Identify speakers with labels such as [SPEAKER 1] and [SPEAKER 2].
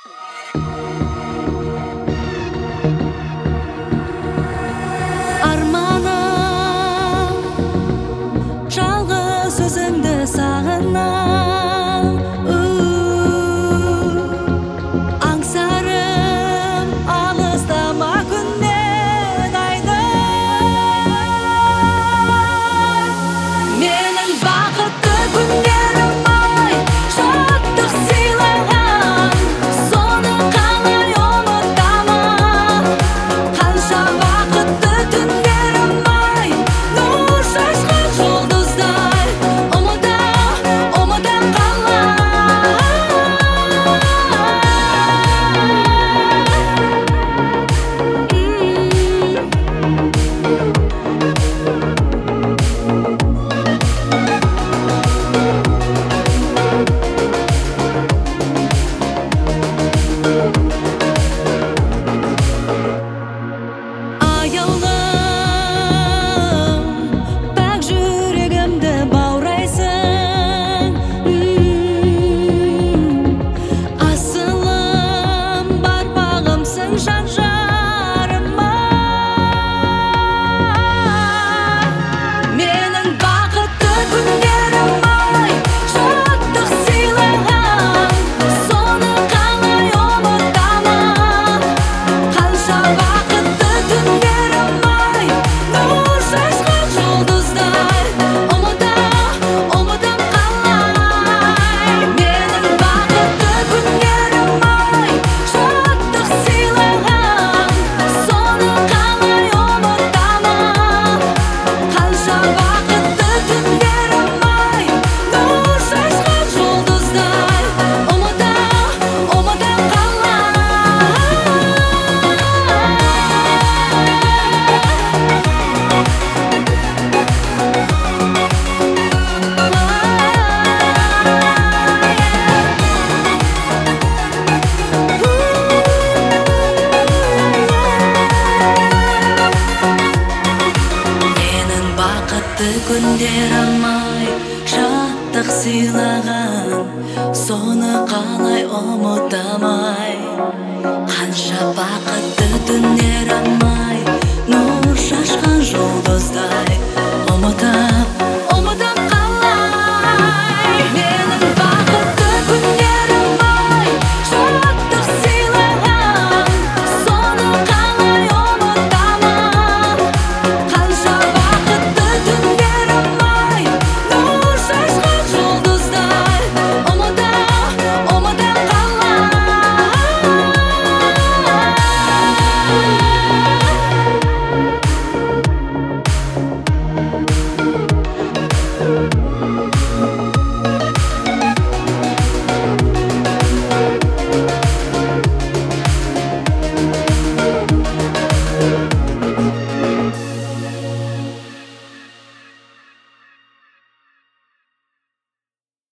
[SPEAKER 1] Арманым жалғыз өзіңді сағынам, аңсарым алыстама күннен айды. Менің бақытты күндерім ай, шаттық сыйлаған, соны қалай ұмытамын. Қанша бақытты түндерім ай, нұр шашқан жұлдыздай, ұмыта қалай. Аяулым, пәк жүрегімді баурайсың, асылым, бар бағымсың жан жарыма. Менің бақытты күндерім ай, шаттық сыйлаған, соны қалай ұмытамын. Қанша бақытты түндерім ай, нұр шашқан жұлдыздай, ұмытам қалай. Менің бақытты күндерім ай, шаттық сыйлаған, соны қалай ұмытамын. Қанша бақытты түндерім ай, нұр шашқан жұлдыздай, ұмытам Менің бақытты күндерім ай, шаттық сыйлаған, соны қалай ұмытамай. Қанша бақытты түндерім ай.